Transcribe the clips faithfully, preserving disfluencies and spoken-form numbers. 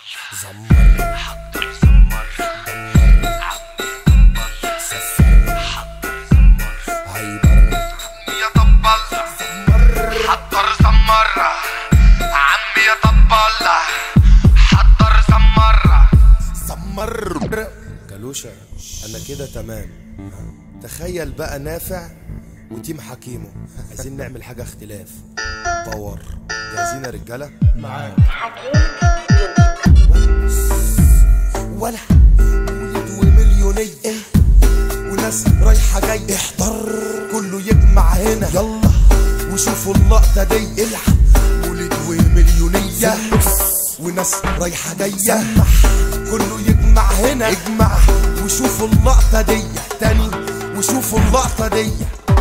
زمر حضر زمر دمر عمي سفر حضر زمر هيبر عمي يطبل زمر حضر زمر عمي يطبل حضر زمر زمر كالوشة. انا كده تمام. تخيل بقى نافع وتيم حكيمه عايزين نعمل حاجة اختلاف باور. جاهزين يا رجالة؟ معاك ولا ولد ومليونية وناس رايحة جاية. احضر كله يجمع هنا يلا وشوفوا اللقطة دي. العب ولد ومليونية وناس رايحة جاية. كله يجمع هنا اجمع وشوفوا اللقطة دي تاني وشوفوا اللقطة دي.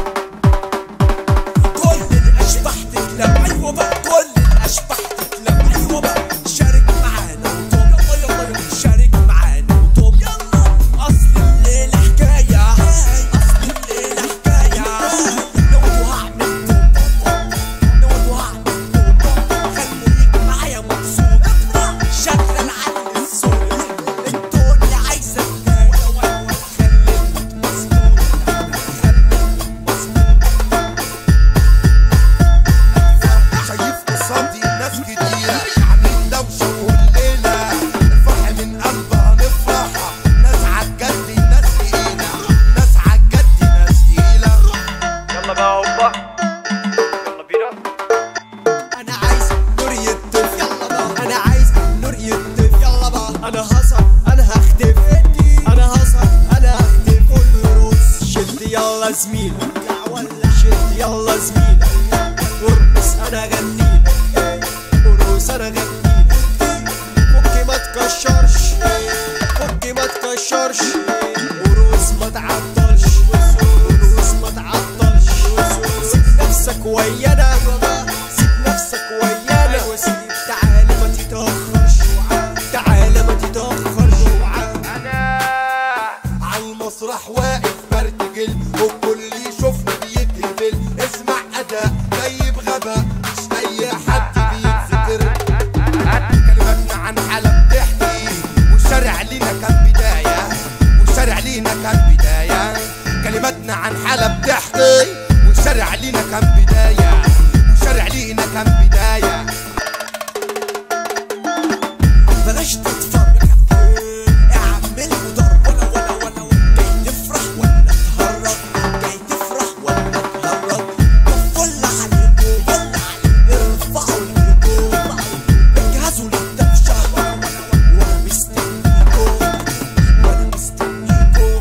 كل الاشباح تتلم ايوه بقى. كل الاشباح تتلم ايوه بقى. شارك معانا وطب يلا يلا شارك معانا وطب يلا. اصل الليله حكايه اصل الليله حكايه. نود وهعمل طب نود وهعمل طب. خليك معايا مبسوط شغل على الصوت. الدنيا عايزه حكايه خليك مظبوط خليك مظبوط. شايف قصادي ناس كتيرة عاملين دوشة كلنا. الفرح من قلبها نفرح. ناس عالجد ناس تقيلة ناس عالجد ناس تقيلة. يلا بقى هوبا يلا بينا. انا عايز نور يطف يلا بقى. انا عايز نور يطف يلا بقى. انا هصل انا هختف انا هصل انا هختف. كله يرقص شد يلا زميل شد يلا زميل. ارقص انا غنيلك ارقص انا غنيلك. فكي ما تكشرش فكي ما تكشرش. ارقص ما تعطلش ارقص ما تعطلش. سيب نفسك ويانا سيب نفسك ويانا. تعالى ما تتأخرش تعالى ما تتأخرش. انا عالمسرح واقف برتجل والكل يشوفني بيتهبل. اسمع اداء جايب غباء مش اي حد بيتذكر. كلماتنا عن حالة بتحكي والشارع لينا كان بداية والشارع لينا كان بداية. كلماتنا عن حالة بتحكي والشارع لينا كان بداية والشارع لينا كان بداية. بلاش تتفرج اعمل ضرب ولا ولا ولا ولا. جاي تفرح ولا تهرب جاي تفرح ولا تهرب. فل عليكم فل عليكم ارفعوا ايديكم اجهزوا للدفشة وانا مستنيكم وانا مستنيكم.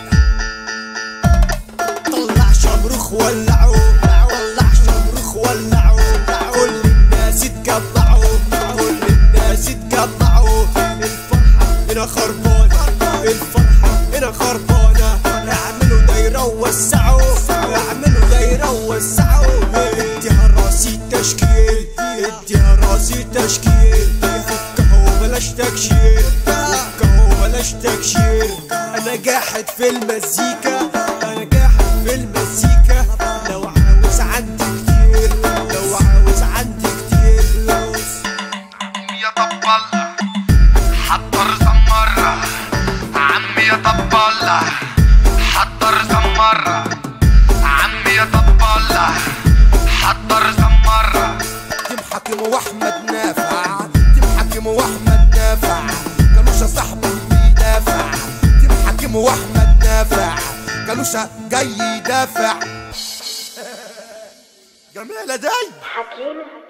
طلع شمروخ ولعوه طلع شمروخ ولعوه. كل الناس اتجمعوا كل الناس اتجمعوا. الفرحة هنا خربانة الفرحة هنا خربانة. اعملوا دايرة ووسعوا اعملوا دايرة ووسعوا. اديها راسي تشكيل اديها راسي تشكيل. فكها وبلاش تكشير فكها وبلاش تكشير. انا جاحد في المزيكا انا جاحد في المزيكا. لو عاوز عندي كتير لو عاوز عندي كتير. عمي يطبل حضر زمر عمي يطبل حضر زمر عمي يطبل حضر زمر. تيم حكيم واحمد نافع تيم حكيم واحمد نافع. كالوشة صاحبه بيدافع. تيم حكيم واحمد نافع. كالوشة جاي يدافع. جميلة دي حكيم